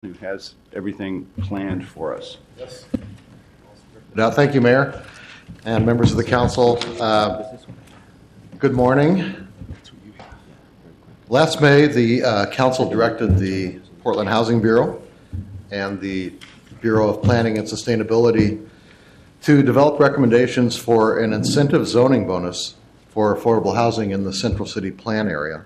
who has everything planned for us. Yes. Thank you, Mayor and members of the council. Good morning. Last May, the council directed the Portland Housing Bureau and the Bureau of Planning and Sustainability to develop recommendations for an incentive zoning bonus for affordable housing in the Central City Plan area.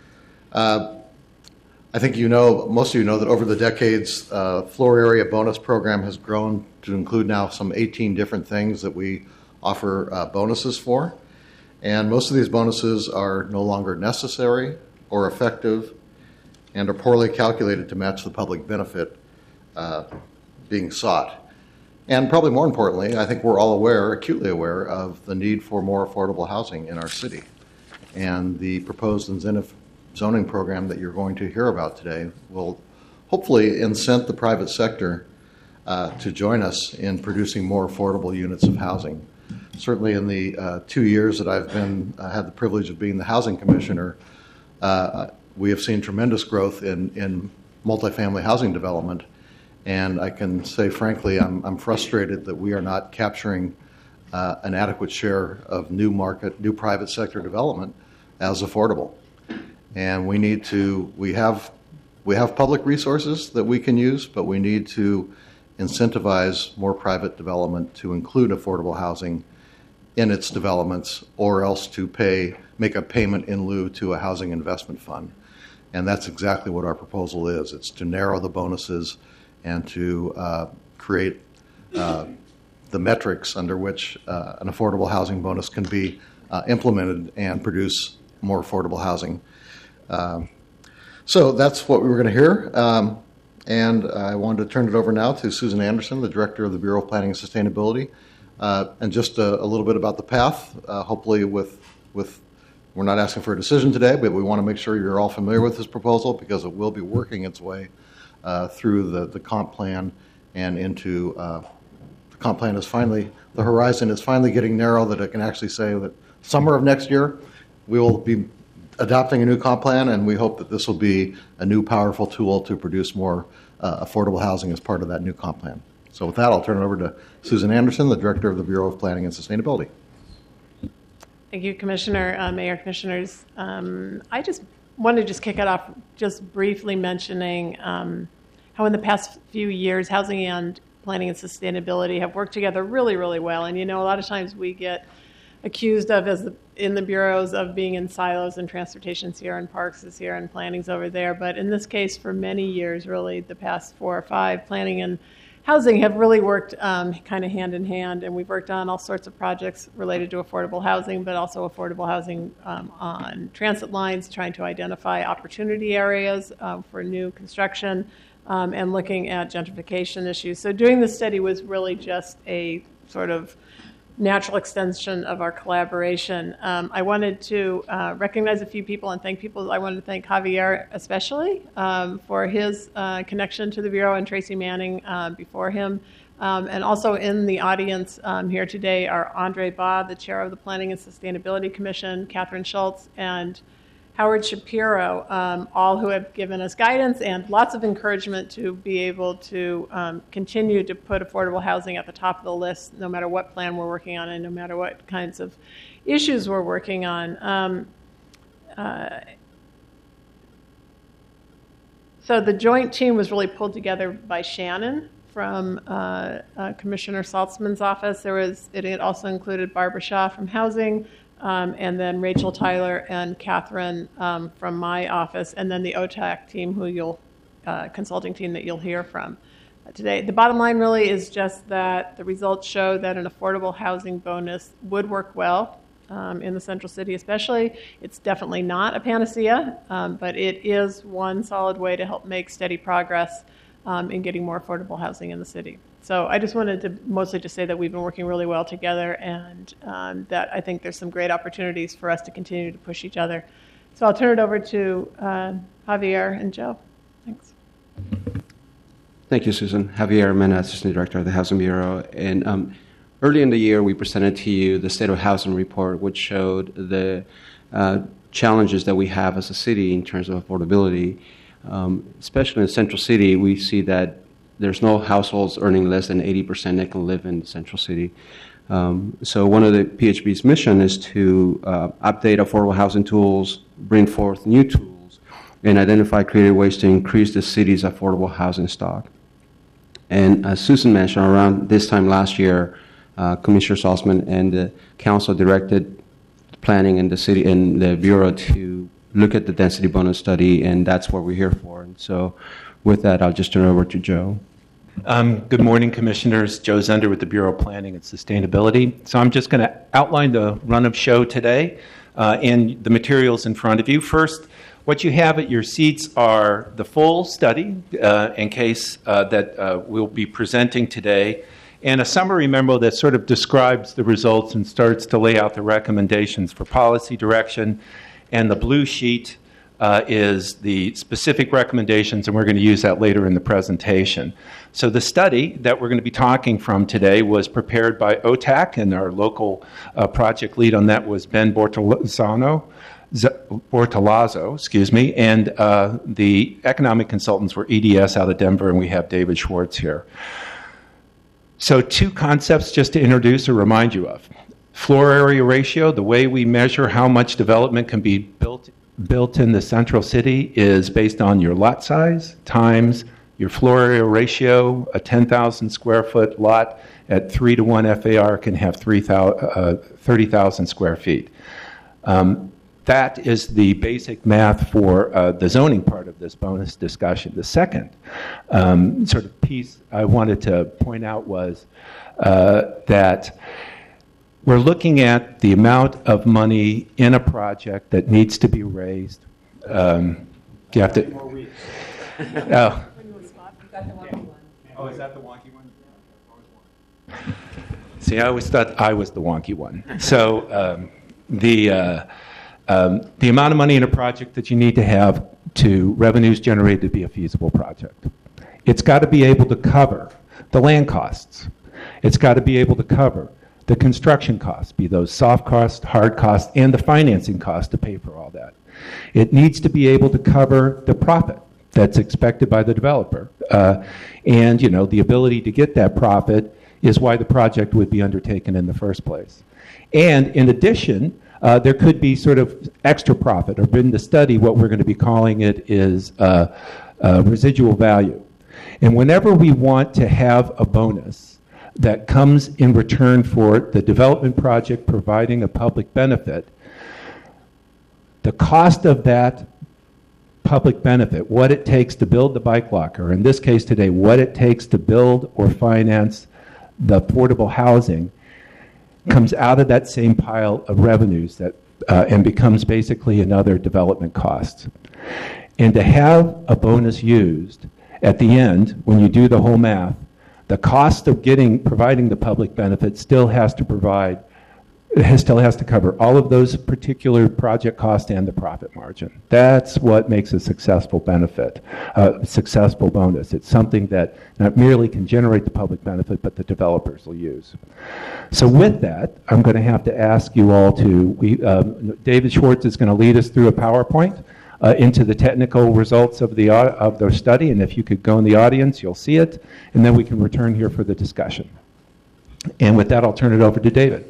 I think most of you know that over the decades, floor area bonus program has grown to include now some 18 different things that we offer bonuses for. And most of these bonuses are no longer necessary or effective and are poorly calculated to match the public benefit being sought. And probably more importantly, I think we're all acutely aware of the need for more affordable housing in our city. And the proposed incentive zoning program that you're going to hear about today will hopefully incent the private sector to join us in producing more affordable units of housing. Certainly in the 2 years that I've had the privilege of being the housing commissioner, we have seen tremendous growth in multifamily housing development. And I can say frankly, I'm frustrated that we are not capturing an adequate share of new private sector development as affordable. And we have public resources that we can use, but we need to incentivize more private development to include affordable housing in its developments, or else to make a payment in lieu to a housing investment fund. And that's exactly what our proposal is. It's to narrow the bonuses and to create the metrics under which an affordable housing bonus can be implemented and produce more affordable housing. So that's what we were going to hear. And I wanted to turn it over now to Susan Anderson, the Director of the Bureau of Planning and Sustainability. And just a little bit about the path. Hopefully we're not asking for a decision today, but we want to make sure you're all familiar with this proposal because it will be working its way through the comp plan and into the comp plan the horizon is finally getting narrow that it can actually say that summer of next year we will be adopting a new comp plan, and we hope that this will be a new powerful tool to produce more affordable housing as part of that new comp plan. So with that, I'll turn it over to Susan Anderson, the Director of the Bureau of Planning and Sustainability. Thank you, Commissioner, Mayor, Commissioners. I just wanted to kick it off just briefly mentioning how in the past few years, housing and planning and sustainability have worked together really, really well. And, a lot of times we get accused of, in the bureaus, of being in silos, and transportation's here and parks is here and planning's over there. But in this case, for many years, really the past 4 or 5, planning and housing have really worked kind of hand in hand, and we've worked on all sorts of projects related to affordable housing, but also affordable housing on transit lines, trying to identify opportunity areas for new construction, and looking at gentrification issues. So doing this study was really just a sort of natural extension of our collaboration. I wanted to recognize a few people and thank people. I wanted to thank Javier especially for his connection to the Bureau, and Tracy Manning before him. And also in the audience here today are Andre Ba, the chair of the Planning and Sustainability Commission, Catherine Schultz, and Howard Shapiro, all who have given us guidance and lots of encouragement to be able to continue to put affordable housing at the top of the list, no matter what plan we're working on and no matter what kinds of issues we're working on. So the joint team was really pulled together by Shannon from Commissioner Saltzman's office. It also included Barbara Shaw from Housing, and then Rachel Tyler and Catherine from my office, and then the OTAC team, consulting team that you'll hear from today. The bottom line really is just that the results show that an affordable housing bonus would work well in the Central City especially. It's definitely not a panacea, but it is one solid way to help make steady progress in getting more affordable housing in the city. So I just wanted to mostly just say that we've been working really well together, and that I think there's some great opportunities for us to continue to push each other. So I'll turn it over to Javier and Joe. Thanks. Thank you, Susan. Javier Mena, Assistant Director of the Housing Bureau. And early in the year, we presented to you the State of Housing Report, which showed the challenges that we have as a city in terms of affordability. Especially in Central City, we see that there's no households earning less than 80% that can live in the Central City. So one of the PHB's mission is to update affordable housing tools, bring forth new tools, and identify creative ways to increase the city's affordable housing stock. And as Susan mentioned, around this time last year, Commissioner Salzman and the council directed planning in the city and the Bureau to look at the density bonus study, and that's what we're here for. And so with that, I'll just turn it over to Joe. Good morning, Commissioners. Joe Zender with the Bureau of Planning and Sustainability. So I'm just going to outline the run of show today and the materials in front of you. First, what you have at your seats are the full study in case that we'll be presenting today, and a summary memo that sort of describes the results and starts to lay out the recommendations for policy direction. And the blue sheet is the specific recommendations, and we're going to use that later in the presentation. So the study that we're going to be talking from today was prepared by OTAC, and our local project lead on that was Ben Bortolazzo, and the economic consultants were EDS out of Denver, and we have David Schwartz here. So 2 concepts just to introduce or remind you of. Floor area ratio, the way we measure how much development can be built in the Central City, is based on your lot size times your floor area ratio. A 10,000 square foot lot at 3-to-1 FAR can have 30,000 square feet. That is the basic math for the zoning part of this bonus discussion. The second sort of piece I wanted to point out was that we're looking at the amount of money in a project that needs to be raised. Do you have to? Oh. Oh, is that the wonky one? See, I always thought I was the wonky one. So the amount of money in a project that you need to have to revenues generated to be a feasible project. It's got to be able to cover the land costs. It's got to be able to cover the construction costs, be those soft costs, hard costs, and the financing costs to pay for all that. It needs to be able to cover the profit that's expected by the developer. And, you know, the ability to get that profit is why the project would be undertaken in the first place. And in addition, there could be sort of extra profit, or in the study, what we're going to be calling it is residual value. And whenever we want to have a bonus that comes in return for the development project providing a public benefit, the cost of that public benefit, what it takes to build the bike locker, in this case today, what it takes to build or finance the affordable housing, comes out of that same pile of revenues that and becomes basically another development cost. And to have a bonus used at the end, when you do the whole math, the cost of providing the public benefit still has to cover all of those particular project costs and the profit margin. That's what makes a successful benefit, successful bonus. It's something that not merely can generate the public benefit, but the developers will use. So with that, I'm going to have to ask you all to, David Schwartz is going to lead us through a PowerPoint into the technical results of the study, and if you could go in the audience, you'll see it, and then we can return here for the discussion. And with that, I'll turn it over to David.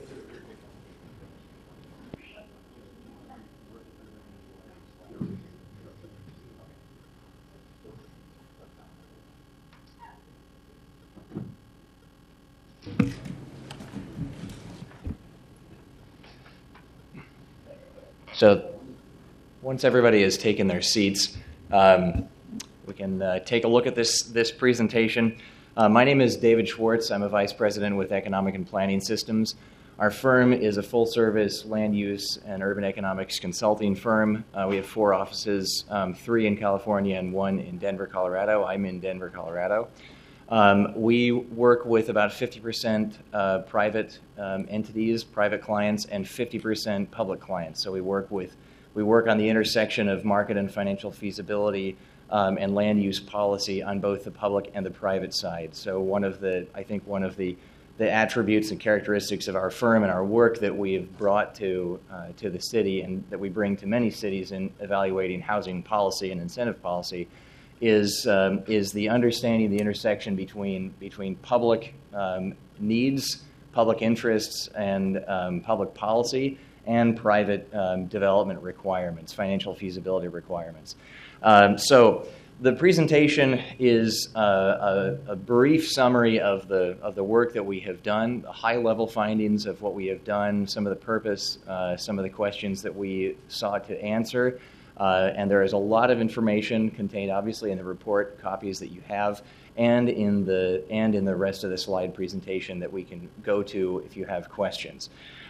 So once everybody has taken their seats, we can take a look at this presentation. My name is David Schwartz. I'm a vice president with Economic and Planning Systems. Our firm is a full-service land use and urban economics consulting firm. We have 4 offices, 3 in California and 1 in Denver, Colorado. I'm in Denver, Colorado. We work with about 50% private entities, private clients, and 50% public clients. So we work on the intersection of market and financial feasibility and land use policy on both the public and the private side. So one of the the attributes and characteristics of our firm and our work that we have brought to the city and that we bring to many cities in evaluating housing policy and incentive policy is the understanding the intersection between public needs, public interests, and public policy, and private development requirements, financial feasibility requirements. So the presentation is a brief summary of the work that we have done, the high-level findings of what we have done, some of the purpose, some of the questions that we sought to answer. And there is a lot of information contained, obviously, in the report, copies that you have, and in the rest of the slide presentation that we can go to if you have questions.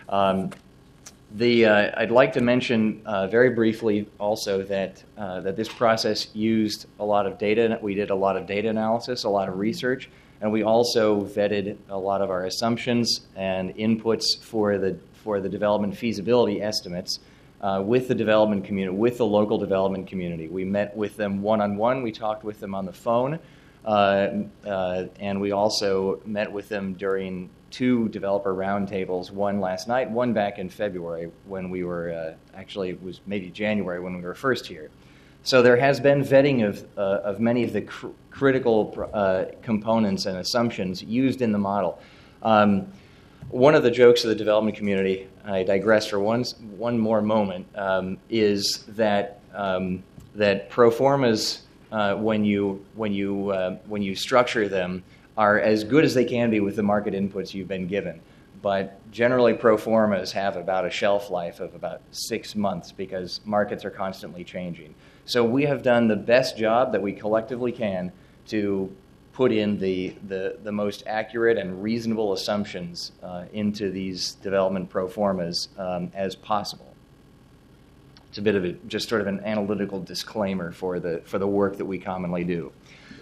I'd like to mention very briefly also that this process used a lot of data. We did a lot of data analysis, a lot of research, and we also vetted a lot of our assumptions and inputs for the development feasibility estimates with the development community, with the local development community. We met with them one-on-one. We talked with them on the phone, and we also met with them during 2 developer roundtables, one last night, one back in February when we were, actually it was maybe January when we were first here. So there has been vetting of many of the critical components and assumptions used in the model. One of the jokes of the development community, I digress for one more moment, is that pro formas, when you structure them, are as good as they can be with the market inputs you've been given. But generally, pro formas have about a shelf life of about 6 months because markets are constantly changing. So we have done the best job that we collectively can to put in the most accurate and reasonable assumptions into these development pro formas as possible. It's a bit of just sort of an analytical disclaimer for the work that we commonly do.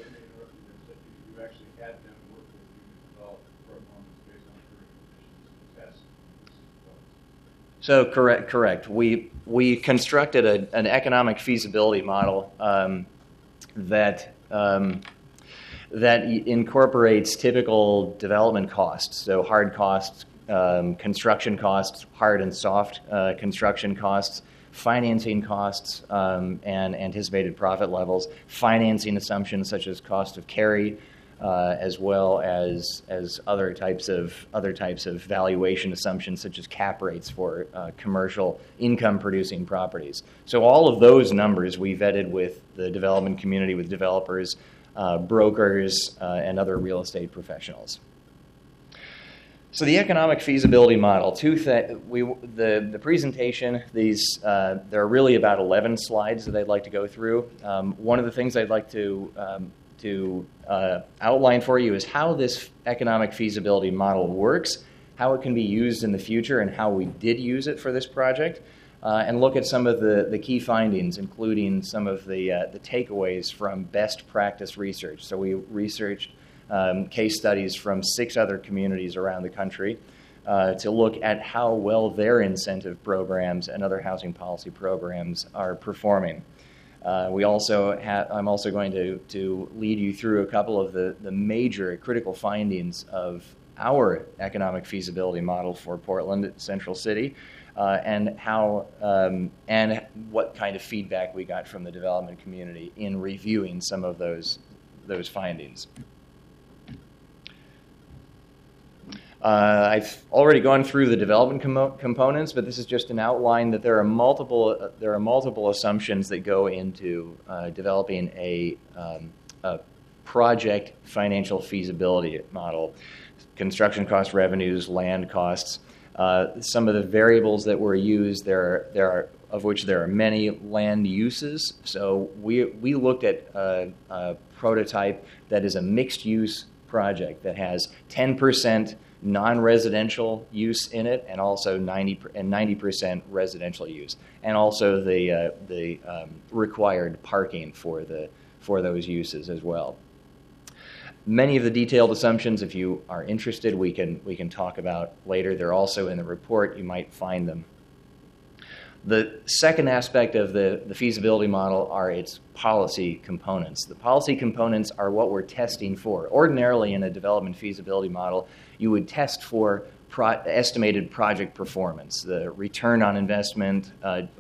So correct. We constructed an economic feasibility model that incorporates typical development costs, so hard costs, construction costs, hard and soft construction costs, financing costs, and anticipated profit levels, financing assumptions such as cost of carry, as well as other types of valuation assumptions such as cap rates for commercial income-producing properties. So all of those numbers we vetted with the development community, with developers, brokers, and other real estate professionals. So the economic feasibility model, the presentation, there are really about 11 slides that I'd like to go through. One of the things I'd like to outline for you is how this economic feasibility model works, how it can be used in the future, and how we did use it for this project, and look at some of the key findings, including some of the takeaways from best practice research. So we researched case studies from 6 other communities around the country to look at how well their incentive programs and other housing policy programs are performing. I'm also going to lead you through a couple of the major critical findings of our economic feasibility model for Portland Central City, and what kind of feedback we got from the development community in reviewing some of those findings. I've already gone through the development components, but this is just an outline that there are multiple assumptions that go into developing a project financial feasibility model. Construction cost, revenues, land costs. Some of the variables that were used, of which there are many, land uses. So we looked at a prototype that is a mixed-use project that has 10% non-residential use in it, and also 90% residential use, and also the required parking for those uses as well. Many of the detailed assumptions, if you are interested, we can talk about later. They're also in the report. You might find them. The second aspect of the feasibility model are its policy components. The policy components are what we're testing for. Ordinarily, in a development feasibility model, you would test for estimated project performance, the return on investment,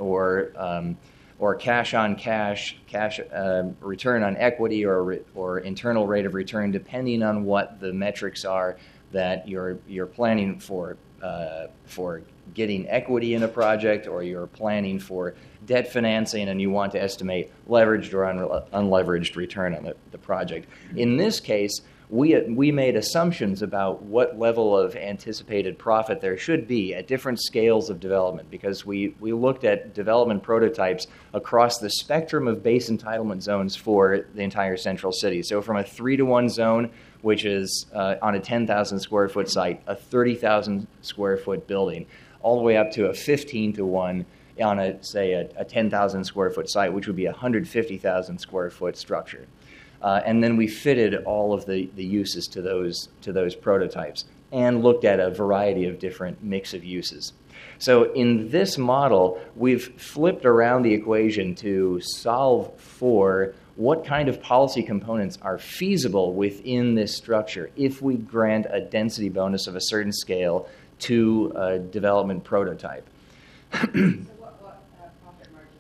or cash on cash, return on equity, or internal rate of return, depending on what the metrics are that you're planning for getting equity in a project, or you're planning for debt financing and you want to estimate leveraged or unleveraged return on the project. In this case, we made assumptions about what level of anticipated profit there should be at different scales of development, because we looked at development prototypes across the spectrum of base entitlement zones for the entire central city. So from a 3-to-1 zone, which is on a 10,000 square foot site, a 30,000 square foot building, all the way up to a 15-to-1 on a 10,000 square foot site, which would be a 150,000 square foot structure. And then we fitted all of the uses to those prototypes and looked at a variety of different mix of uses. So in this model, we've flipped around the equation to solve for what kind of policy components are feasible within this structure if we grant a density bonus of a certain scale to a development prototype. So what profit margin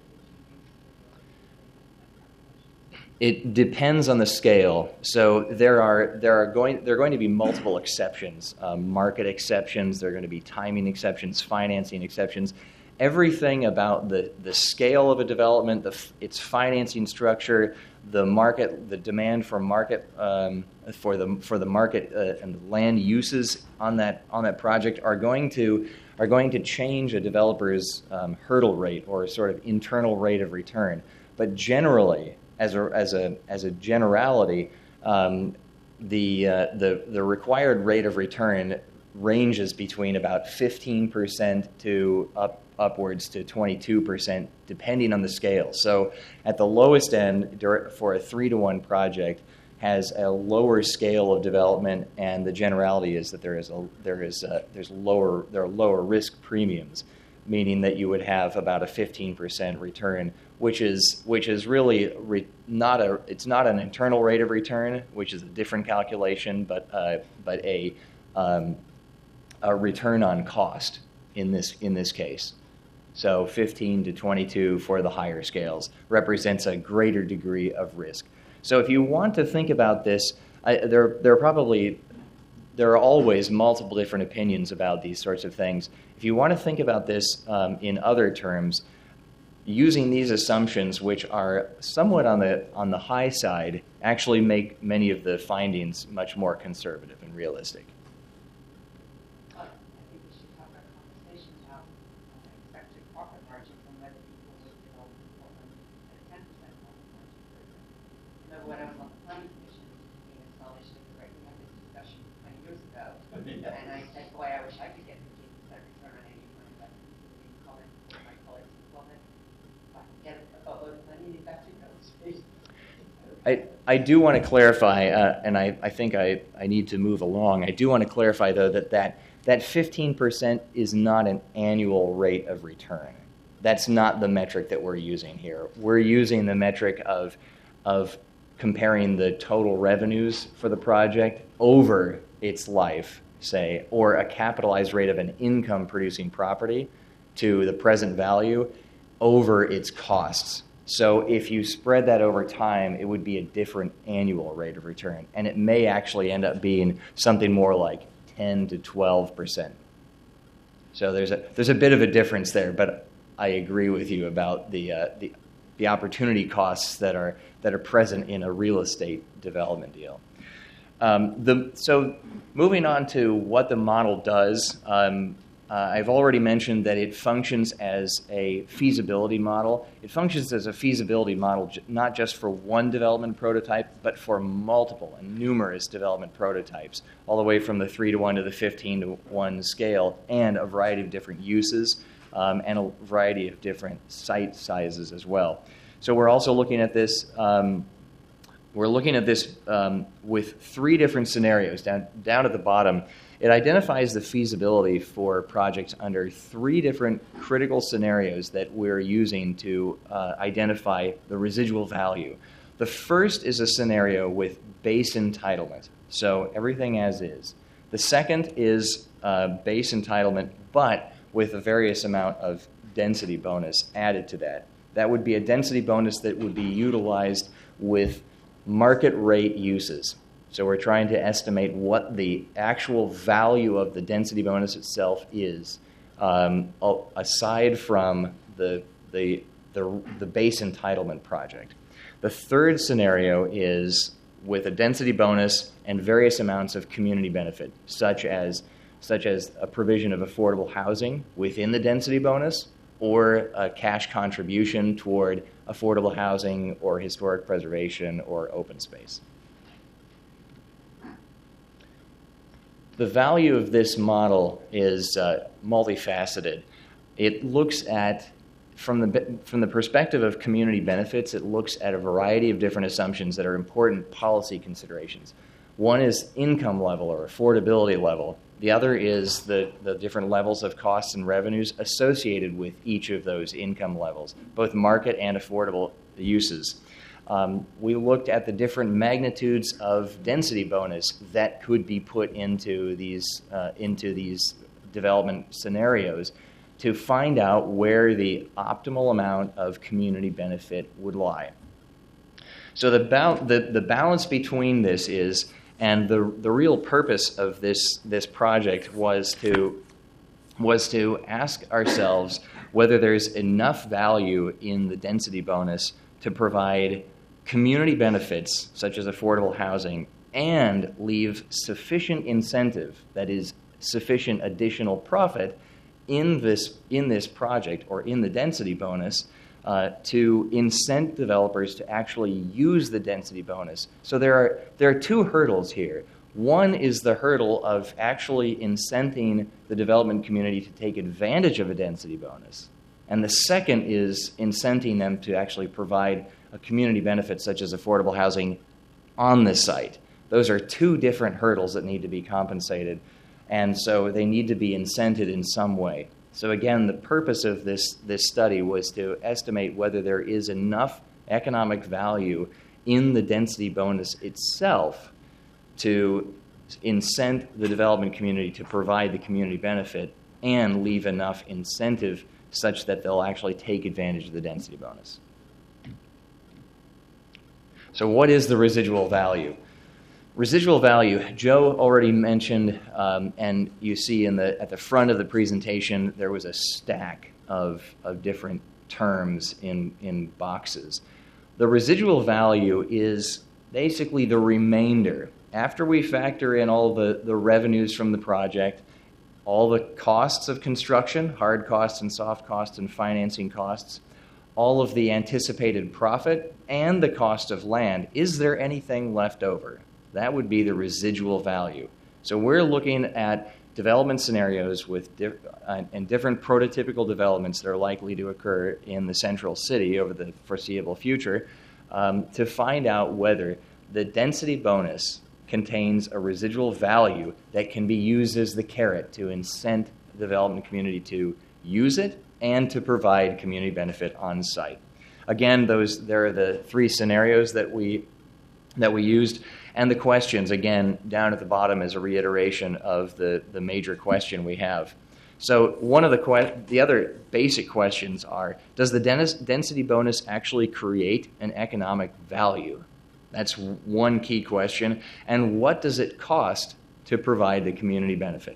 did you use? It depends on the scale. So there are going to be multiple exceptions, market exceptions. There are going to be timing exceptions, financing exceptions. Everything about the scale of a development, its financing structure, the market, the demand for market for the market and the land uses on that project are going to change a developer's hurdle rate or sort of internal rate of return. But generally, as a generality, the required rate of return ranges between about 15% to upwards to 22%, depending on the scale. So at the lowest end, for a 3-to-1 project, has a lower scale of development, and the generality is that there are lower risk premiums, meaning that you would have about a 15% return, which is really not an internal rate of return, which is a different calculation, but a return on cost in this case. So 15 to 22 for the higher scales represents a greater degree of risk. So if you want to think about this, there are always multiple different opinions about these sorts of things. If you want to think about this in other terms, using these assumptions, which are somewhat on the high side, actually make many of the findings much more conservative and realistic. I think we should have a conversation about expected profit margins and whether people would develop Portland at a 10% profit margin, for example. Remember when I was on the planning commission being established, right, we had this discussion 20 years ago, and I said, boy, I wish I could get 15% return on any kind of investment. We comment with my colleagues, well, then if I can get a boatload of money, it's actually real estate. I do want to clarify, and I think I need to move along. I do want to clarify, though, that 15% is not an annual rate of return. That's not the metric that we're using here. We're using the metric of comparing the total revenues for the project over its life, say, or a capitalized rate of an income-producing property to the present value over its costs. So if you spread that over time, it would be a different annual rate of return, and it may actually end up being something more like 10 to 12%. So there's a bit of a difference there, but I agree with you about the opportunity costs that are present in a real estate development deal. So moving on to what the model does. I've already mentioned that it functions as a feasibility model. It functions as a feasibility model not just for one development prototype, but for multiple and numerous development prototypes, all the way from the 3-to-1 to the 15-to-1 scale, and a variety of different uses and a variety of different site sizes as well. So we're also looking at this We're looking at this with 3 different scenarios. Down at the bottom, it identifies the feasibility for projects under 3 different critical scenarios that we're using to identify the residual value. The first is a scenario with base entitlement, so everything as is. The second is base entitlement, but with a various amount of density bonus added to that. That would be a density bonus that would be utilized with market rate uses. So we're trying to estimate what the actual value of the density bonus itself is, aside from the base entitlement project. The third scenario is with a density bonus and various amounts of community benefit, such as a provision of affordable housing within the density bonus, or a cash contribution toward affordable housing or historic preservation or open space. The value of this model is multifaceted. It looks at, from the perspective of community benefits, it looks at a variety of different assumptions that are important policy considerations. One is income level or affordability level. The other is the different levels of costs and revenues associated with each of those income levels, both market and affordable uses. We looked at the different magnitudes of density bonus that could be put into these development scenarios to find out where the optimal amount of community benefit would lie. So the balance between this is, and the real purpose of this project was to ask ourselves whether there's enough value in the density bonus to provide community benefits such as affordable housing and leave sufficient incentive, that is, sufficient additional profit in this project or in the density bonus to incent developers to actually use the density bonus. So there are 2 hurdles here. One is the hurdle of actually incenting the development community to take advantage of a density bonus. And the second is incenting them to actually provide a community benefit such as affordable housing on the site. Those are 2 different hurdles that need to be compensated, and so they need to be incented in some way. So again, the purpose of this study was to estimate whether there is enough economic value in the density bonus itself to incent the development community to provide the community benefit and leave enough incentive such that they'll actually take advantage of the density bonus. So what is the residual value? Residual value, Joe already mentioned, and you see at the front of the presentation, there was a stack of different terms in boxes. The residual value is basically the remainder. After we factor in all the revenues from the project, all the costs of construction, hard costs and soft costs and financing costs, all of the anticipated profit, and the cost of land, is there anything left over? That would be the residual value. So we're looking at development scenarios with different prototypical developments that are likely to occur in the central city over the foreseeable future to find out whether the density bonus contains a residual value that can be used as the carrot to incent the development community to use it and to provide community benefit on site. Again, there are the 3 scenarios that we used. And the questions, again, down at the bottom is a reiteration of the major question we have. So one of the other basic questions are, does the density bonus actually create an economic value? That's one key question. And what does it cost to provide the community benefit?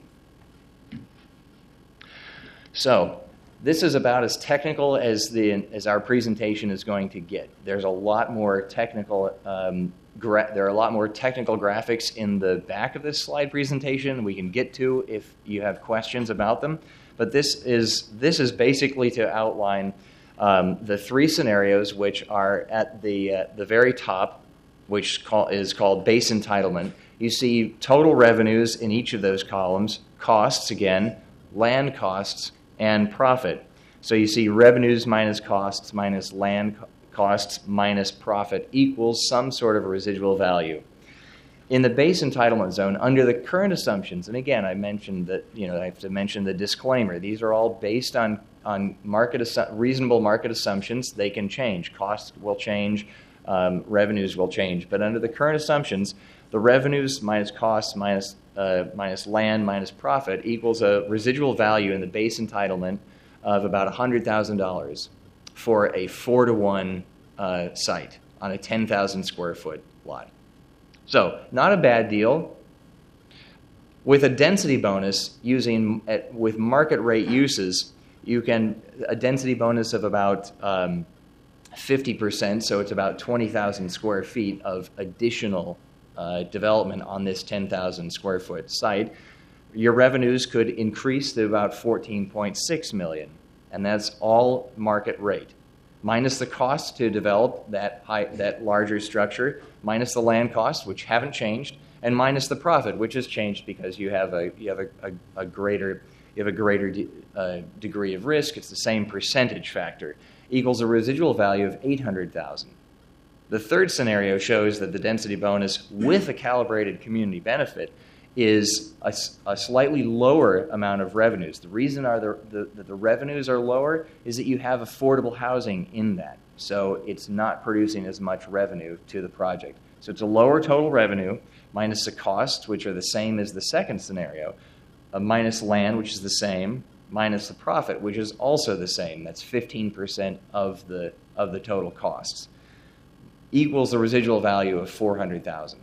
So this is about as technical as our presentation is going to get. There's a lot more technical there are a lot more technical graphics in the back of this slide presentation we can get to if you have questions about them. But this is basically to outline the 3 scenarios, which are at the very top, which is called base entitlement. You see total revenues in each of those columns, costs again, land costs, and profit. So you see revenues minus costs minus land costs minus profit equals some sort of a residual value. In the base entitlement zone, under the current assumptions, and again, I mentioned that, I have to mention the disclaimer. These are all based on reasonable market assumptions. They can change. Costs will change. Revenues will change. But under the current assumptions, the revenues minus costs minus land minus profit equals a residual value in the base entitlement of about $100,000 for a 4-to-1 site on a 10,000 square foot lot. So not a bad deal. With a density bonus with market rate uses, a density bonus of about 50%, so it's about 20,000 square feet of additional development on this 10,000 square foot site. Your revenues could increase to about $14.6 million, and that's all market rate, minus the cost to develop that larger structure, minus the land costs, which haven't changed, and minus the profit, which has changed because you have a greater degree of risk. It's the same percentage factor, equals a residual value of $800,000. The third scenario shows that the density bonus with a calibrated community benefit is a slightly lower amount of revenues. The reason that the revenues are lower is that you have affordable housing in that. So it's not producing as much revenue to the project. So it's a lower total revenue minus the costs, which are the same as the second scenario, minus land, which is the same, minus the profit, which is also the same. That's 15% of the total costs, equals the residual value of $400,000.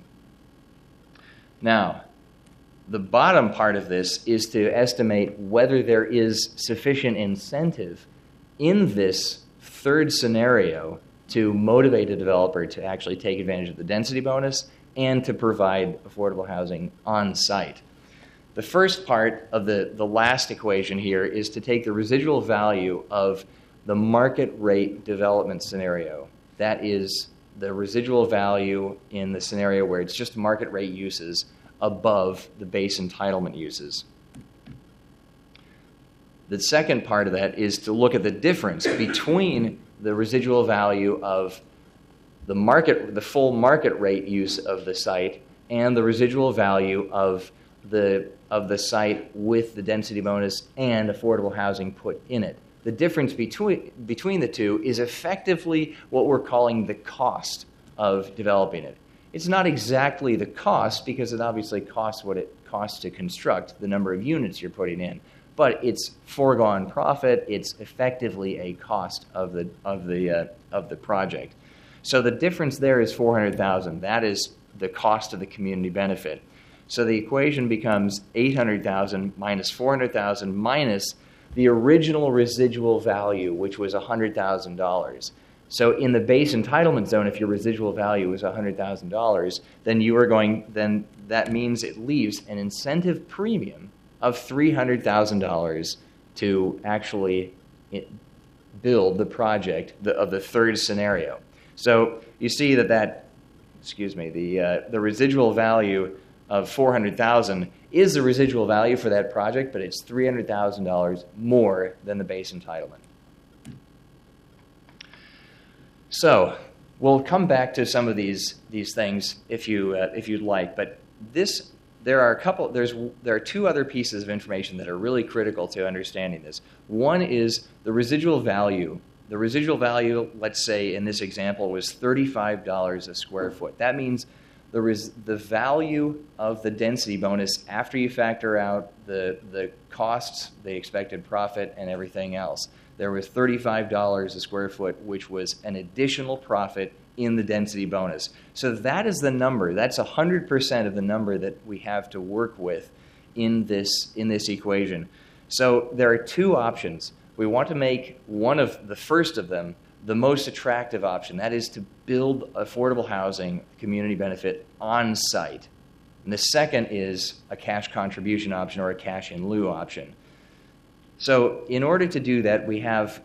Now, the bottom part of this is to estimate whether there is sufficient incentive in this third scenario to motivate a developer to actually take advantage of the density bonus and to provide affordable housing on site. The first part of the last equation here is to take the residual value of the market rate development scenario. That is the residual value in the scenario where it's just market rate uses above the base entitlement uses. The second part of that is to look at the difference between the residual value of the full market rate use of the site and the residual value of the site with the density bonus and affordable housing put in it. The difference between the two is effectively what we're calling the cost of developing it. It's not exactly the cost because it obviously costs what it costs to construct the number of units you're putting in, but it's foregone profit. It's effectively a cost of the project. So the difference there is $400,000. That is the cost of the community benefit. So the equation becomes $800,000 minus $400,000 minus the original residual value, which was $100,000. So in the base entitlement zone, if your residual value is $100,000, then that means it leaves an incentive premium of $300,000 to actually build the project of the third scenario. So you see the residual value of $400,000 is the residual value for that project, but it's $300,000 more than the base entitlement. So we'll come back to some of these things if you'd like, but there are two other pieces of information that are really critical to understanding this. One is the residual value. The residual value, let's say in this example, was $35 a square foot. That means the value of the density bonus after you factor out the costs, the expected profit, and everything else. There was $35 a square foot, which was an additional profit in the density bonus. So that is the number. That's 100% of the number that we have to work with in this equation. So there are two options. We want to make the first of them the most attractive option. That is to build affordable housing, community benefit, on site. And the second is a cash contribution option or a cash in lieu option. So in order to do that, we have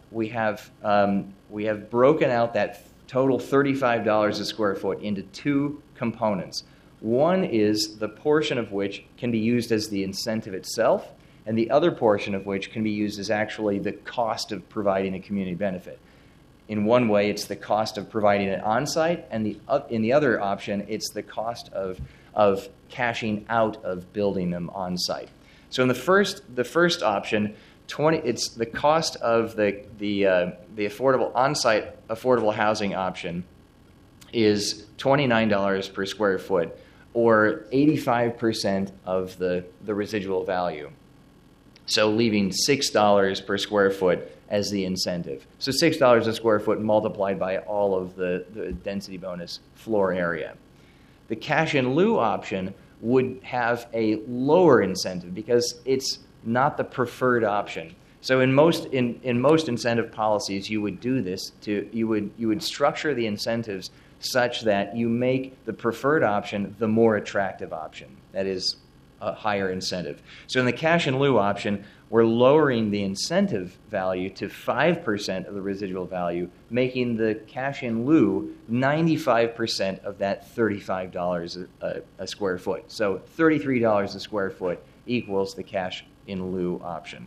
broken out that total $35 a square foot into two components. One is the portion of which can be used as the incentive itself, and the other portion of which can be used as actually the cost of providing a community benefit. In one way, it's the cost of providing it on-site, and in the other option, it's the cost of cashing out of building them on-site. So in the first option, it's the cost of the affordable on-site affordable housing option is $29 per square foot, or 85% of the residual value. So leaving $6 per square foot as the incentive. So $6 a square foot multiplied by all of the density bonus floor area. The cash in lieu option would have a lower incentive because it's not the preferred option. So in most incentive policies, you would do this you would structure the incentives such that you make the preferred option the more attractive option. That is a higher incentive. So in the cash in lieu option, we're lowering the incentive value to 5% of the residual value, making the cash in lieu 95% of that $35 a square foot. So $33 a square foot equals the cash in lieu option.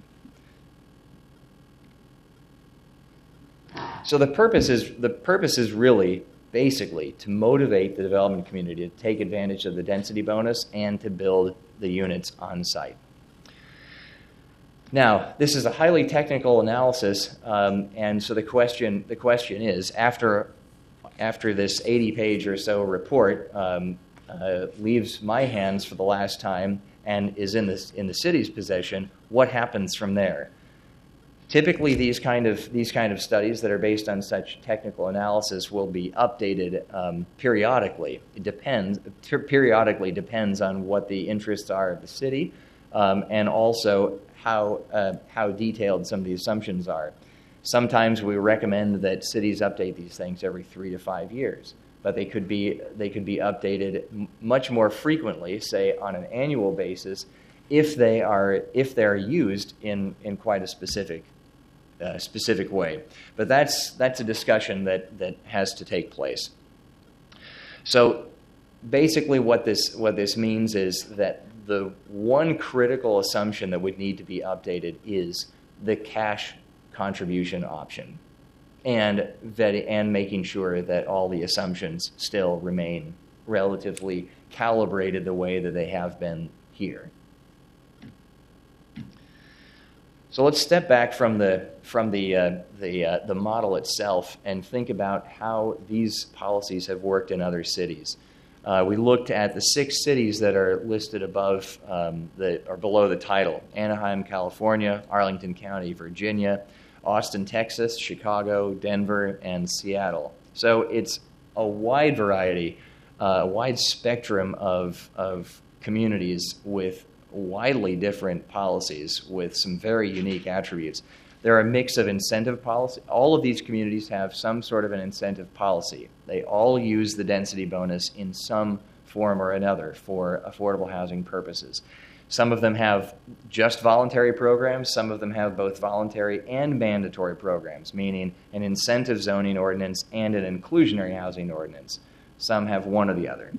So the purpose is really basically to motivate the development community to take advantage of the density bonus and to build the units on site. Now, this is a highly technical analysis, and so the question is, after this 80-page or so report leaves my hands for the last time and is in the city's possession, what happens from there? Typically, these kind of studies that are based on such technical analysis will be updated periodically. Periodically depends on what the interests are of the city, and also how detailed some of the assumptions are. Sometimes we recommend that cities update these things every 3 to 5 years, but they could be updated much more frequently, say on an annual basis, if they're used in quite a specific way. But that's a discussion that has to take place. So basically what this means is that the one critical assumption that would need to be updated is the cash contribution option, and making sure that all the assumptions still remain relatively calibrated the way that they have been here. So let's step back from the model itself and think about how these policies have worked in other cities. We looked at the 6 cities that are listed above or below the title: Anaheim, California; Arlington County, Virginia; Austin, Texas; Chicago; Denver; and Seattle. So it's a wide variety, a wide spectrum of communities with widely different policies with some very unique attributes. There are a mix of incentive policy. All of these communities have some sort of an incentive policy. They all use the density bonus in some form or another for affordable housing purposes. Some of them have just voluntary programs. Some of them have both voluntary and mandatory programs, meaning an incentive zoning ordinance and an inclusionary housing ordinance. Some have one or the other.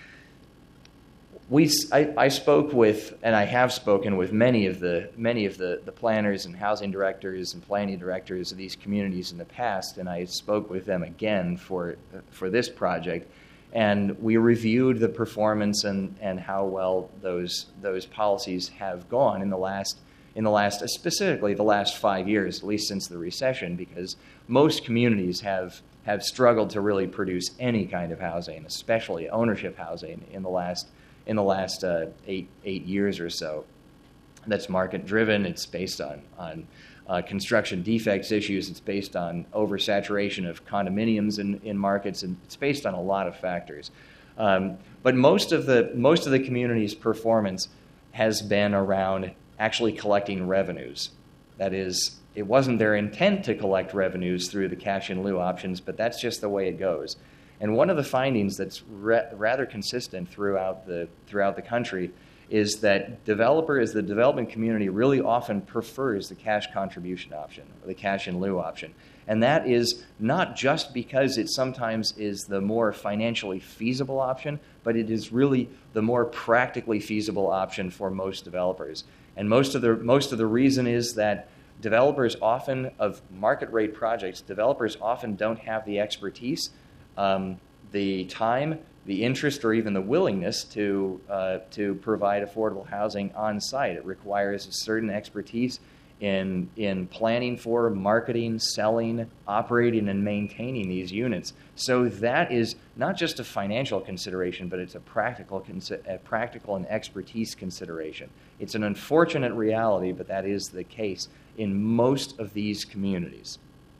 I spoke with, and I have spoken with many of the planners and housing directors and planning directors of these communities in the past, and I spoke with them again for this project, and we reviewed the performance and how well those policies have gone in the last specifically the last 5 years, at least since the recession, because most communities have struggled to really produce any kind of housing, especially ownership housing, in the last 8 years or so. That's market driven. It's based on construction defects issues. It's based on oversaturation of condominiums in markets, and it's based on a lot of factors. But most of the community's performance has been around actually collecting revenues. That is, it wasn't their intent to collect revenues through the cash in lieu options, but that's just the way it goes. And one of the findings that's rather consistent throughout the country is that the development community really often prefers the cash contribution option, or the cash in lieu option. And that is not just because it sometimes is the more financially feasible option, but it is really the more practically feasible option for most developers. And most of the reason is that developers often, of market rate projects, developers often don't have the expertise, the time, the interest, or even the willingness to provide affordable housing on site. It requires a certain expertise in planning for, marketing, selling, operating, and maintaining these units. So that is not just a financial consideration, but it's a practical and expertise consideration. It's an unfortunate reality, but that is the case in most of these communities.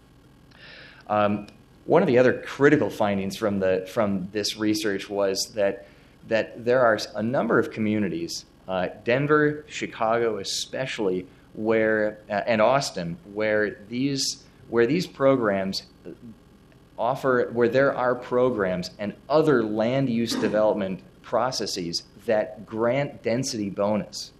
One of the other critical findings from this research was that there are a number of communities, Denver, Chicago especially, and Austin, where these programs where there are programs and other land use development processes that grant density bonus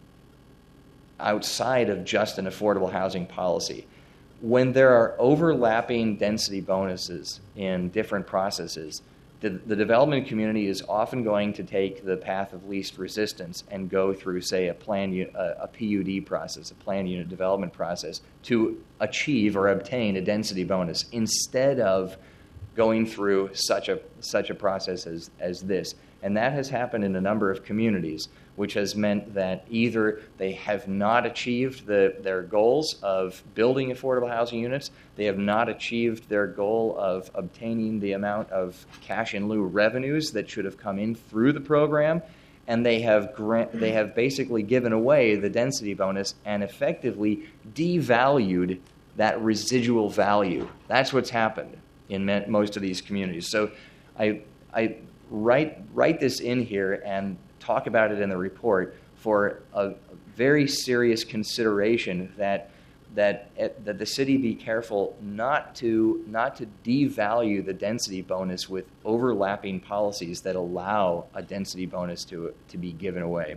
outside of just an affordable housing policy. When there are overlapping density bonuses in different processes, the development community is often going to take the path of least resistance and go through, say, a PUD process, a plan unit development process, to achieve or obtain a density bonus instead of going through such a process as this. And that has happened in a number of communities, which has meant that either they have not achieved their goals of building affordable housing units, they have not achieved their goal of obtaining the amount of cash in lieu revenues that should have come in through the program, and they have basically given away the density bonus and effectively devalued that residual value. That's what's happened in most of these communities. So I write this in here and talk about it in the report for a very serious consideration that the city be careful not to devalue the density bonus with overlapping policies that allow a density bonus to be given away.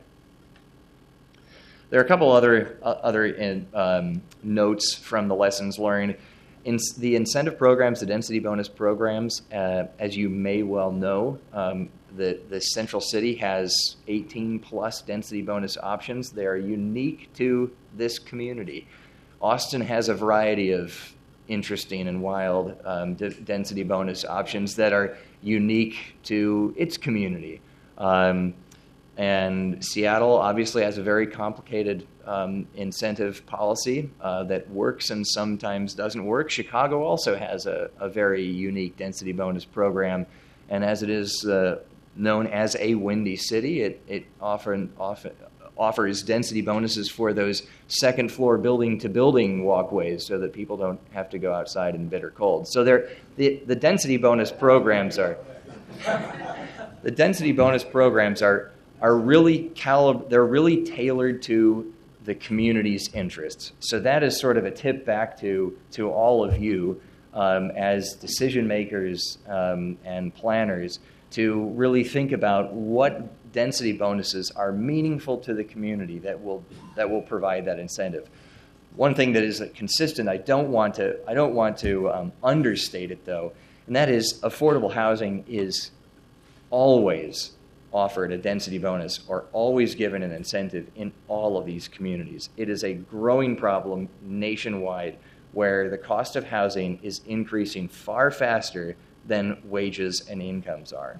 There are a couple other notes from the lessons learned. In the incentive programs, the density bonus programs, as you may well know, the Central City has 18-plus density bonus options. They are unique to this community. Austin has a variety of interesting and wild density bonus options that are unique to its community. And Seattle obviously has a very complicated incentive policy that works and sometimes doesn't work. Chicago also has a very unique density bonus program, and as it is known as a windy city, it often offers density bonuses for those second floor building to building walkways so that people don't have to go outside in bitter cold. So the density bonus programs are really they're really tailored to the community's interests. So that is sort of a tip back to all of you as decision makers and planners to really think about what density bonuses are meaningful to the community that will provide that incentive. One thing that is consistent, I don't want to understate it though, and that is affordable housing is always offered a density bonus or always given an incentive in all of these communities. It is a growing problem nationwide where the cost of housing is increasing far faster than wages and incomes are.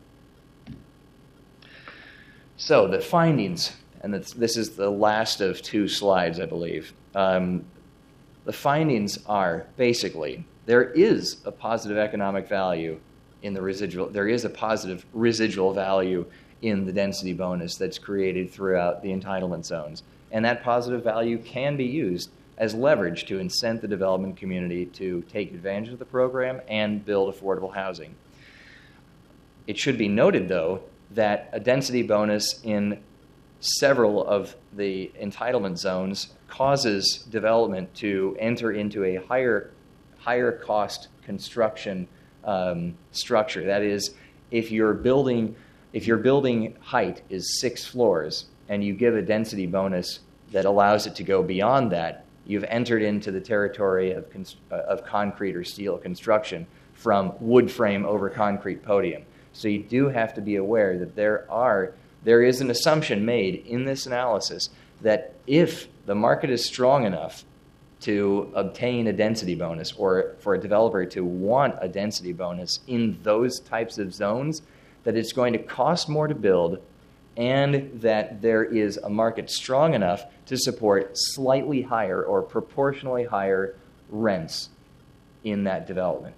So the findings, and this is the last of two slides, I believe. The findings are basically there is a positive economic value in the residual. There is a positive residual value in the density bonus that's created throughout the entitlement zones. And that positive value can be used as leverage to incent the development community to take advantage of the program and build affordable housing. It should be noted, though, that a density bonus in several of the entitlement zones causes development to enter into a higher cost construction structure. That is, if your building height is 6 floors and you give a density bonus that allows it to go beyond that, you've entered into the territory of concrete or steel construction from wood frame over concrete podium. So you do have to be aware that there is an assumption made in this analysis that if the market is strong enough to obtain a density bonus or for a developer to want a density bonus in those types of zones, that it's going to cost more to build and that there is a market strong enough to support slightly higher or proportionally higher rents in that development.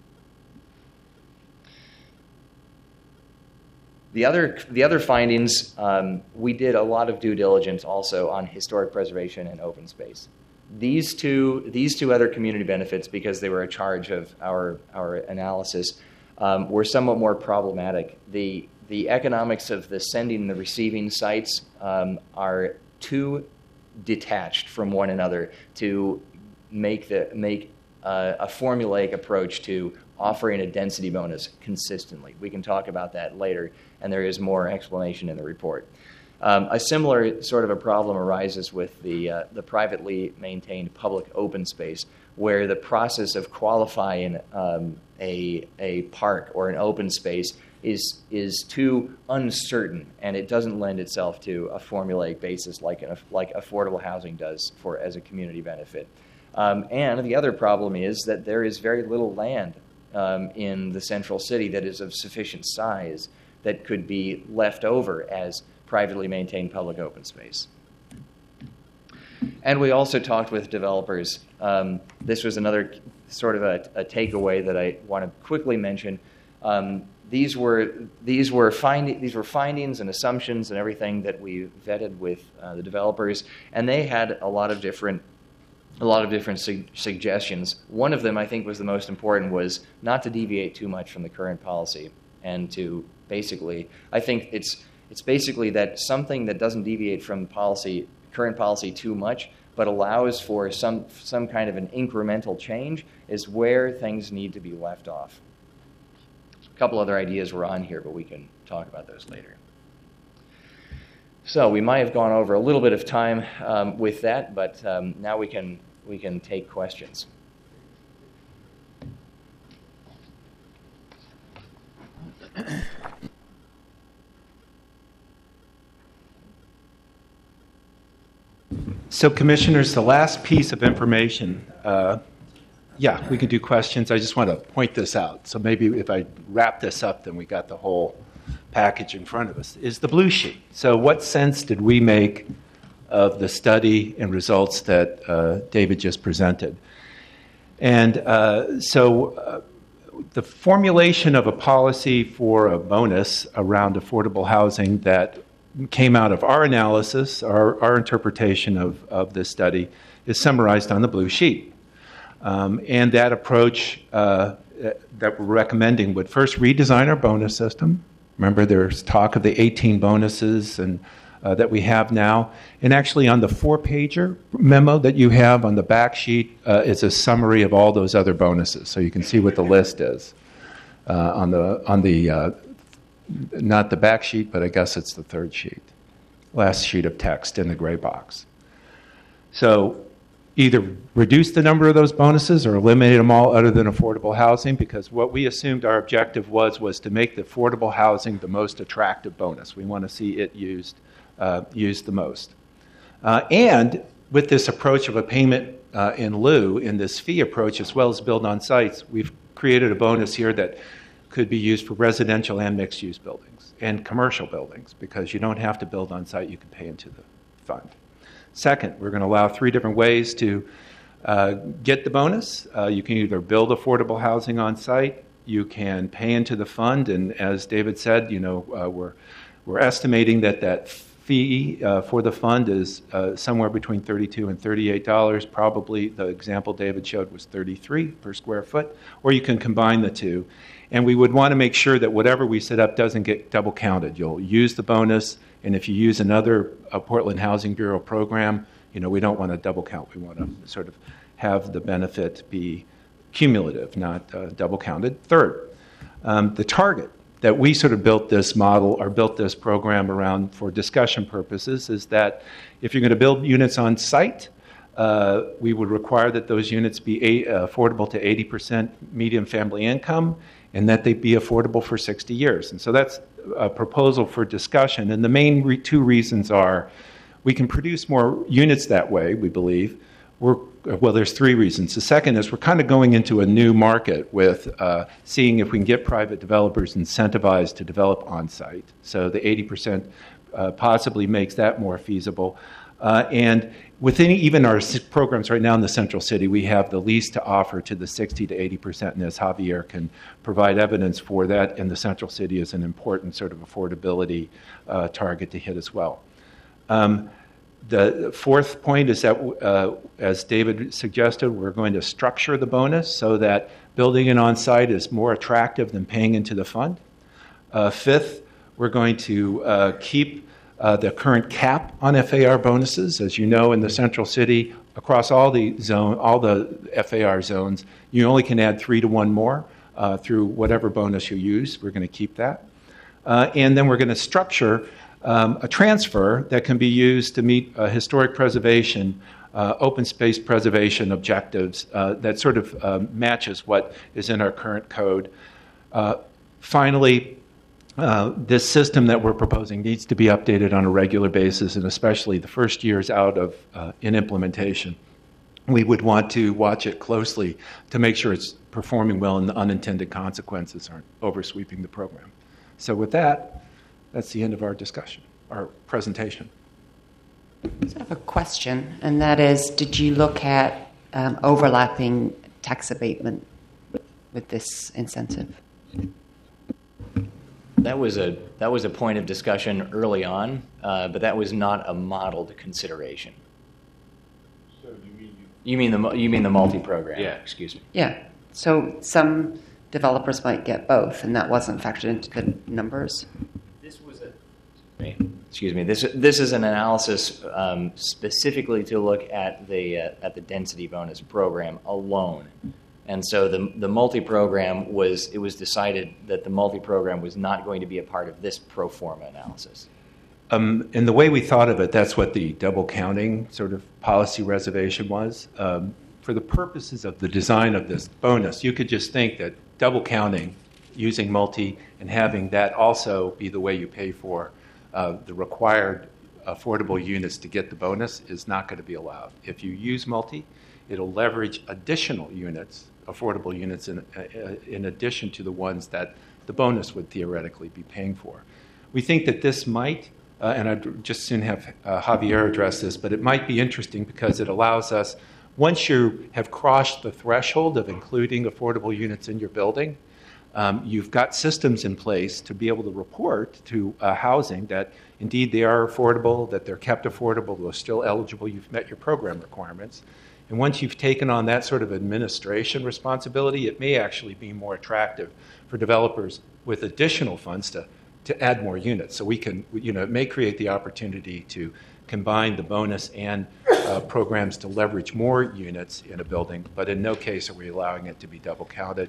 The other findings, we did a lot of due diligence also on historic preservation and open space. These two other community benefits, because they were a charge of our analysis, were somewhat more problematic. The economics of the sending and the receiving sites are too detached from one another to make a formulaic approach to offering a density bonus consistently. We can talk about that later, and there is more explanation in the report. A similar sort of a problem arises with the privately maintained public open space, where the process of qualifying a park or an open space is too uncertain, and it doesn't lend itself to a formulaic basis like affordable housing does as a community benefit. And the other problem is that there is very little land in the central city that is of sufficient size that could be left over as privately maintained public open space. And we also talked with developers. This was another sort of a takeaway that I want to quickly mention. These were findings and assumptions and everything that we vetted with the developers, and they had a lot of different suggestions. One of them, I think, was the most important, was not to deviate too much from the current policy, and to basically, I think it's basically that something that doesn't deviate from current policy too much, but allows for some kind of an incremental change, is where things need to be left off. A couple other ideas were on here, but we can talk about those later. So we might have gone over a little bit of time with that, but now we can take questions. So, Commissioners, the last piece of information, we can do questions. I just want to point this out. So maybe if I wrap this up, then we got the whole package in front of us, is the blue sheet. So what sense did we make of the study and results that David just presented? And the formulation of a policy for a bonus around affordable housing that came out of our analysis, our interpretation of this study, is summarized on the blue sheet. And that approach that we're recommending would first redesign our bonus system. Remember, there's talk of the 18 bonuses and that we have now. And actually on the 4-pager memo that you have on the back sheet is a summary of all those other bonuses. So you can see what the list is on the not the back sheet, but I guess it's the third sheet. Last sheet of text in the gray box. So either reduce the number of those bonuses or eliminate them all other than affordable housing, because what we assumed our objective was to make the affordable housing the most attractive bonus. We want to see it used the most. And with this approach of a payment in lieu, in this fee approach, as well as build on sites, we've created a bonus here that could be used for residential and mixed-use buildings and commercial buildings, because you don't have to build on site, you can pay into the fund. Second, we're going to allow 3 different ways to get the bonus. You can either build affordable housing on site, you can pay into the fund, and as David said, we're estimating that fee for the fund is somewhere between $32 and $38. Probably the example David showed was $33 per square foot, or you can combine the two. And we would want to make sure that whatever we set up doesn't get double counted. You'll use the bonus, and if you use another Portland Housing Bureau program, we don't want to double count. We want to sort of have the benefit be cumulative, not double counted. Third, the target that we sort of built this model or built this program around for discussion purposes is that if you're going to build units on site, we would require that those units be affordable to 80% median family income, and that they be affordable for 60 years. And so that's a proposal for discussion. And the main 2 reasons are we can produce more units that way, we believe. We're Well, there's three reasons. The second is we're kind of going into a new market with seeing if we can get private developers incentivized to develop on-site. So the 80% possibly makes that more feasible. And within even our programs right now in the Central City, we have the least to offer to the 60 to 80%, and as Javier can provide evidence for that, in the Central City is an important sort of affordability target to hit as well. The fourth point is that, as David suggested, we're going to structure the bonus so that building it on-site is more attractive than paying into the fund. Fifth, we're going to keep the current cap on FAR bonuses. As you know, in the Central City, across all the FAR zones, you only can add 3 to 1 more through whatever bonus you use. We're going to keep that. And then we're going to structure a transfer that can be used to meet historic preservation, open space preservation objectives that sort of matches what is in our current code. Finally, this system that we're proposing needs to be updated on a regular basis, and especially the first years out of in implementation. We would want to watch it closely to make sure it's performing well and the unintended consequences aren't oversweeping the program. So with that, that's the end of our discussion, our presentation. I have a question, and that is, did you look at overlapping tax abatement with this incentive? That was a point of discussion early on, but that was not a modeled consideration. So you mean the multi-program? Yeah, excuse me. Yeah. So some developers might get both, and that wasn't factored into the numbers. This is an analysis specifically to look at the density bonus program alone. And so the multi-program was decided that the multi-program was not going to be a part of this pro forma analysis. In the way we thought of it, that's what the double counting sort of policy reservation was. For the purposes of the design of this bonus, you could just think that double counting, using multi, and having that also be the way you pay for the required affordable units to get the bonus is not going to be allowed. If you use multi, it'll leverage additional units, affordable units, in addition to the ones that the bonus would theoretically be paying for. We think that this might, and I'd just soon have Javier address this, but it might be interesting because it allows us, once you have crossed the threshold of including affordable units in your building, you've got systems in place to be able to report to housing that indeed they are affordable, that they're kept affordable, they're still eligible, you've met your program requirements. And once you've taken on that sort of administration responsibility, it may actually be more attractive for developers with additional funds to add more units. So we can, it may create the opportunity to combine the bonus and programs to leverage more units in a building, but in no case are we allowing it to be double counted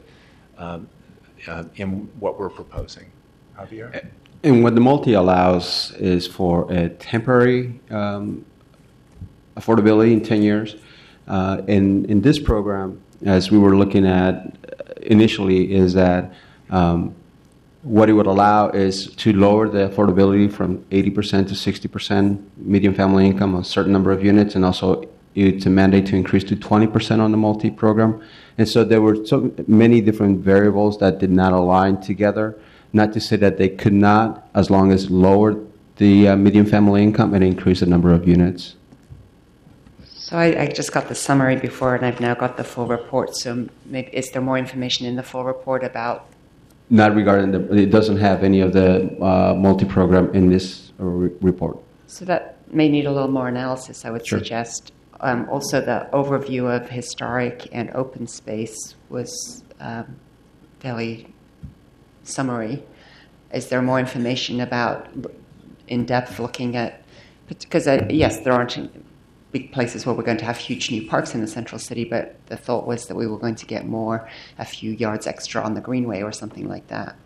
in what we're proposing. Javier? And what the multi allows is for a temporary affordability in 10 years. In this program, as we were looking at initially, is that what it would allow is to lower the affordability from 80% to 60% median family income, a certain number of units, and also to mandate to increase to 20% on the multi-program. And so there were so many different variables that did not align together, not to say that they could not, as long as lower the median family income and increase the number of units. So I just got the summary before, and I've now got the full report. So maybe, is there more information in the full report about? Not regarding it doesn't have any of the multi-program in this report. So that may need a little more analysis, I would Sure. suggest. Also, the overview of historic and open space was fairly summary. Is there more information about in-depth looking at, because yes, there aren't big places where we're going to have huge new parks in the Central City, but the thought was that we were going to get a few yards extra on the Greenway or something like that.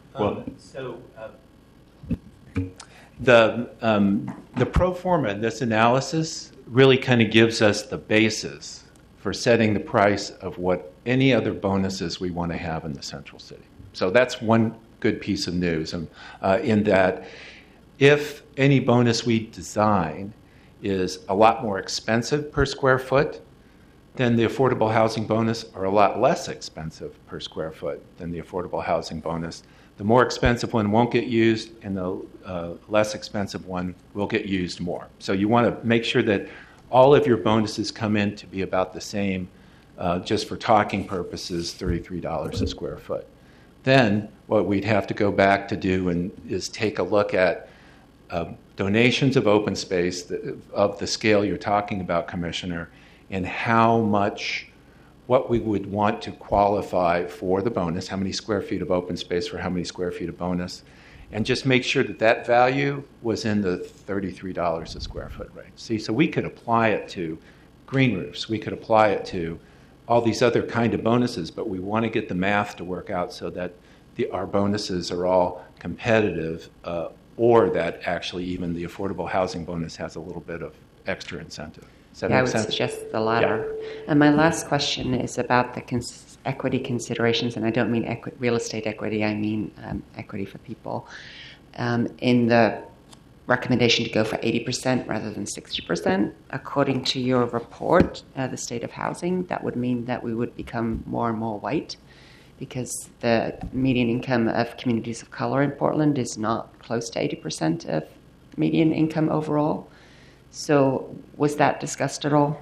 The pro forma in this analysis really kind of gives us the basis for setting the price of what any other bonuses we want to have in the Central City. So that's one good piece of news, in that if any bonus we design is a lot more expensive per square foot then the affordable housing bonus are a lot less expensive per square foot than the affordable housing bonus. The more expensive one won't get used, and the less expensive one will get used more. So you want to make sure that all of your bonuses come in to be about the same, just for talking purposes, $33 a square foot. Then what we'd have to go back to do is take a look at donations of open space of the scale you're talking about, Commissioner, and how much, what we would want to qualify for the bonus, how many square feet of open space for how many square feet of bonus, and just make sure that that value was in the $33 a square foot range. See, so we could apply it to green roofs, we could apply it to all these other kind of bonuses, but we want to get the math to work out so that our bonuses are all competitive, or that actually even the affordable housing bonus has a little bit of extra incentive. Does that Yeah, I make would sense? suggest the latter. And my last question is about the equity considerations, and I don't mean real estate equity, I mean equity for people. In the recommendation to go for 80% rather than 60%, according to your report, the state of housing, that would mean that we would become more and more white, because the median income of communities of color in Portland is not close to 80% of median income overall. So was that discussed at all?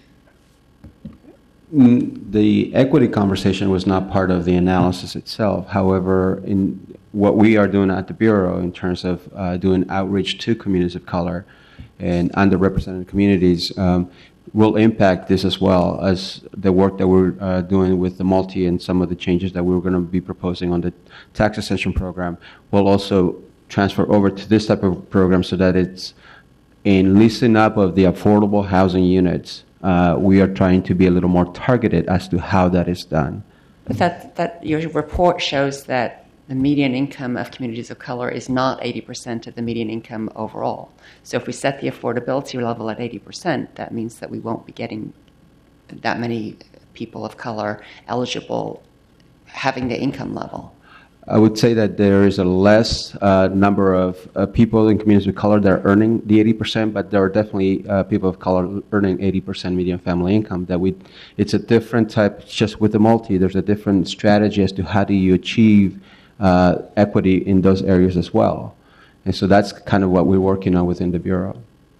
The equity conversation was not part of the analysis itself. However, in what we are doing at the Bureau in terms of doing outreach to communities of color and underrepresented communities will impact this as well as the work that we're doing with the multi and some of the changes that we're going to be proposing on the tax accession program will also transfer over to this type of program so that it's in leasing up of the affordable housing units. We are trying to be a little more targeted as to how that is done. But that your report shows that the median income of communities of color is not 80% of the median income overall. So if we set the affordability level at 80%, that means that we won't be getting that many people of color eligible having the income level. I would say that there is a less number of people in communities of color that are earning the 80%, but there are definitely people of color earning 80% median family income. It's a different type, just with the multi, there's a different strategy as to how do you achieve equity in those areas as well. And so that's kind of what we're working on within the Bureau.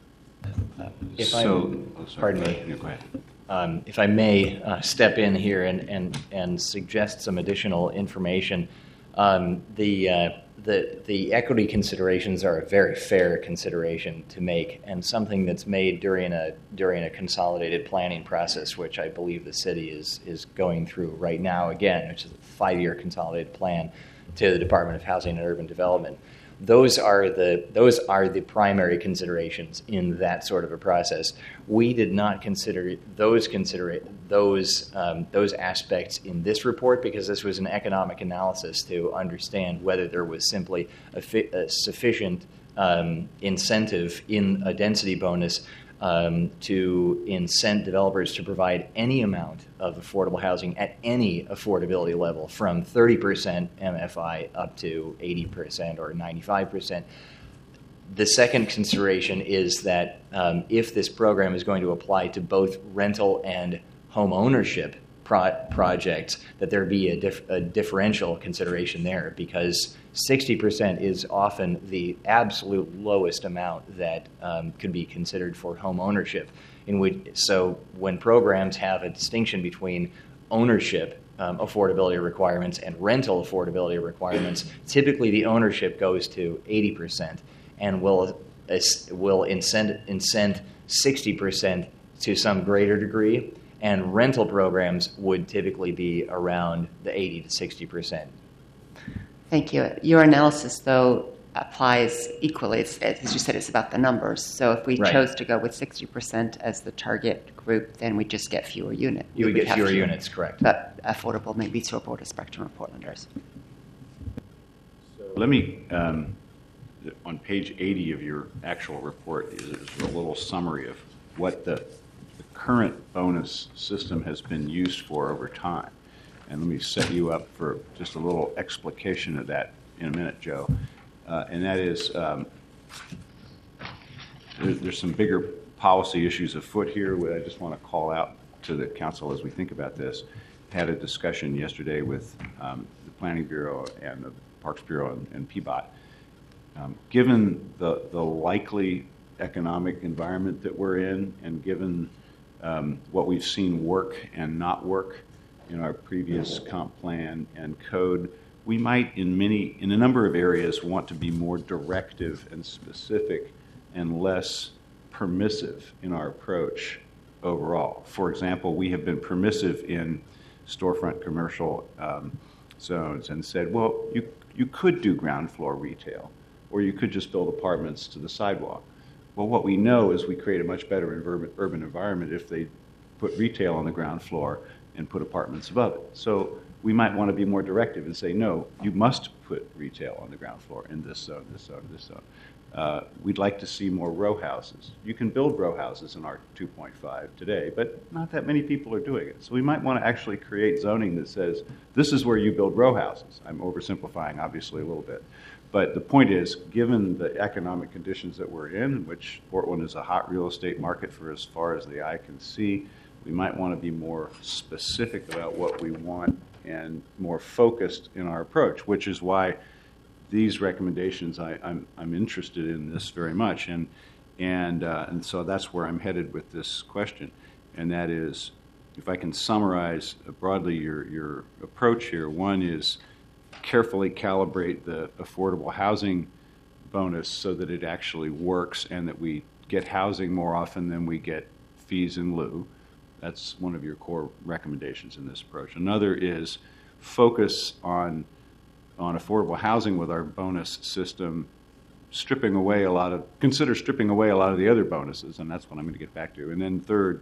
Pardon me. Yeah, go ahead. If I may step in here and suggest some additional information. The equity considerations are a very fair consideration to make, and something that's made during a consolidated planning process, which I believe the city is going through right now again, which is a 5-year consolidated plan to the Department of Housing and Urban Development. Those are the primary considerations in that sort of a process. We did not consider those aspects in this report because this was an economic analysis to understand whether there was simply a sufficient incentive in a density bonus to incent developers to provide any amount of affordable housing at any affordability level, from 30% MFI up to 80% or 95%. The second consideration is that if this program is going to apply to both rental and home ownership projects, that there be a differential consideration there, because 60% is often the absolute lowest amount that could be considered for home ownership. So when programs have a distinction between ownership affordability requirements and rental affordability requirements, typically the ownership goes to 80% and will incent 60% to some greater degree, and rental programs would typically be around the 80 to 60%. Thank you. Your analysis, though, applies equally. As you said, it's about the numbers. So if we chose to go with 60% as the target group, then we just get fewer units. You would get fewer units, correct. But affordable may be to a broader spectrum of Portlanders. Let me, on page 80 of your actual report, is a little summary of what the current bonus system has been used for over time. And let me set you up for just a little explication of that in a minute, Joe. And that is, there's some bigger policy issues afoot here that I just want to call out to the council as we think about this. Had a discussion yesterday with the Planning Bureau and the Parks Bureau and PBOT. Given the likely economic environment that we're in, and given what we've seen work and not work in our previous comp plan and code, we might in a number of areas want to be more directive and specific and less permissive in our approach overall. For example, we have been permissive in storefront commercial zones and said, well, you could do ground floor retail, or you could just build apartments to the sidewalk. Well, what we know is we create a much better urban environment if they put retail on the ground floor and put apartments above it. So we might want to be more directive and say, no, you must put retail on the ground floor in this zone, this zone, this zone. We'd like to see more row houses. You can build row houses in our 2.5 today, but not that many people are doing it. So we might want to actually create zoning that says, this is where you build row houses. I'm oversimplifying, obviously, a little bit. But the point is, given the economic conditions that we're in, which Portland is a hot real estate market for as far as the eye can see, we might want to be more specific about what we want and more focused in our approach, which is why these recommendations, I'm interested in this very much, and so that's where I'm headed with this question, and that is, if I can summarize broadly your approach here. One is carefully calibrate the affordable housing bonus so that it actually works and that we get housing more often than we get fees in lieu. That's one of your core recommendations in this approach. Another is focus on affordable housing with our bonus system, consider stripping away a lot of the other bonuses, and that's what I'm going to get back to. And then third,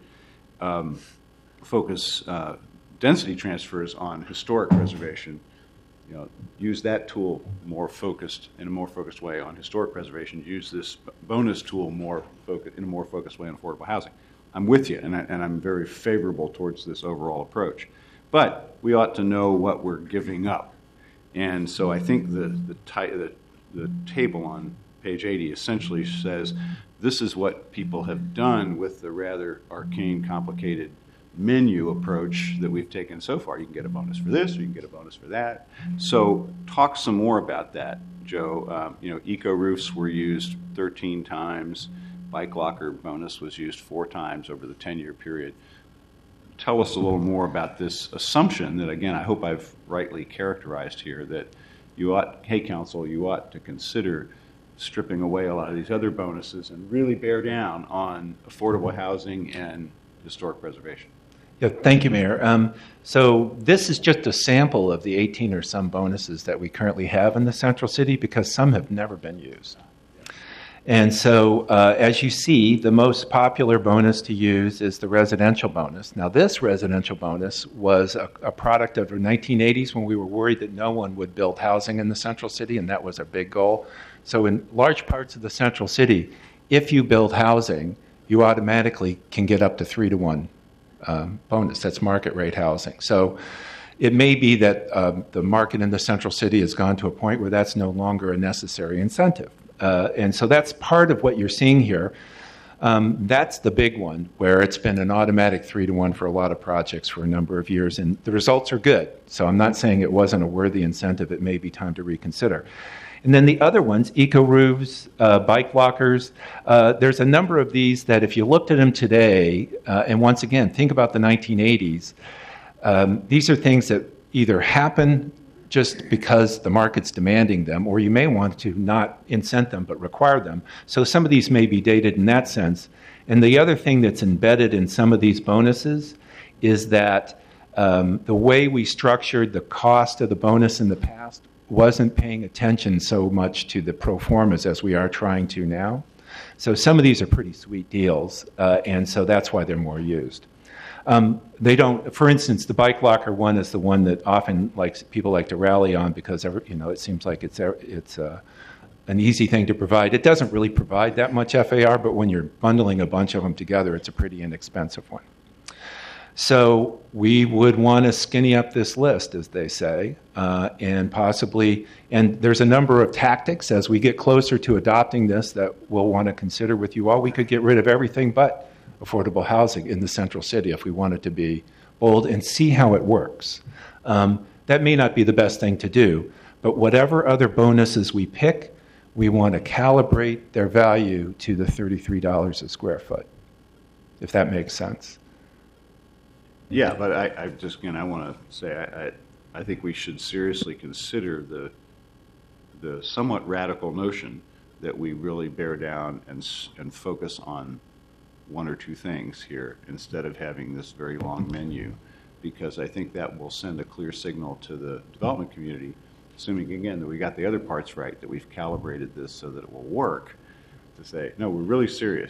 focus density transfers on historic preservation. Use that tool in a more focused way on historic preservation. Use this bonus tool in a more focused way on affordable housing. I'm with you, and I'm very favorable towards this overall approach. But we ought to know what we're giving up. And so I think the table on page 80 essentially says this is what people have done with the rather arcane, complicated menu approach that we've taken so far. You can get a bonus for this, or you can get a bonus for that. So talk some more about that, Joe. Eco roofs were used 13 times. Bike locker bonus was used 4 times over the 10-year period. Tell us a little more about this assumption that, again, I hope I've rightly characterized here, that council, you ought to consider stripping away a lot of these other bonuses and really bear down on affordable housing and historic preservation. Yeah, thank you, Mayor. So this is just a sample of the 18 or some bonuses that we currently have in the Central City, because some have never been used. And so, as you see, the most popular bonus to use is the residential bonus. Now, this residential bonus was a product of the 1980s when we were worried that no one would build housing in the Central City, and that was a big goal. So in large parts of the Central City, if you build housing, you automatically can get up to 3-to-1 bonus. That's market rate housing. So it may be that the market in the Central City has gone to a point where that's no longer a necessary incentive. And so that's part of what you're seeing here. That's the big one, where it's been an automatic 3-to-1 for a lot of projects for a number of years, and the results are good. So I'm not saying it wasn't a worthy incentive. It may be time to reconsider. And then the other ones, eco roofs, bike lockers, there's a number of these that if you looked at them today, and once again, think about the 1980s, these are things that either happen just because the market's demanding them, or you may want to not incent them but require them. So some of these may be dated in that sense. And the other thing that's embedded in some of these bonuses is that the way we structured the cost of the bonus in the past wasn't paying attention so much to the pro formas as we are trying to now. So some of these are pretty sweet deals, and so that's why they're more used. They don't. For instance, the bike locker one is the one that often people like to rally on because it seems like it's an easy thing to provide. It doesn't really provide that much FAR, but when you're bundling a bunch of them together, it's a pretty inexpensive one. So we would want to skinny up this list, as they say, and possibly. And there's a number of tactics as we get closer to adopting this that we'll want to consider with you all. We could get rid of everything but affordable housing in the central city if we wanted to be bold and see how it works. That may not be the best thing to do, but whatever other bonuses we pick, we want to calibrate their value to the $33 a square foot, if that makes sense. Yeah, but I just, again, I want to say, I think we should seriously consider the somewhat radical notion that we really bear down and focus on one or two things here instead of having this very long menu, because I think that will send a clear signal to the development community, assuming, again, that we got the other parts right, that we've calibrated this so that it will work, to say, no, we're really serious.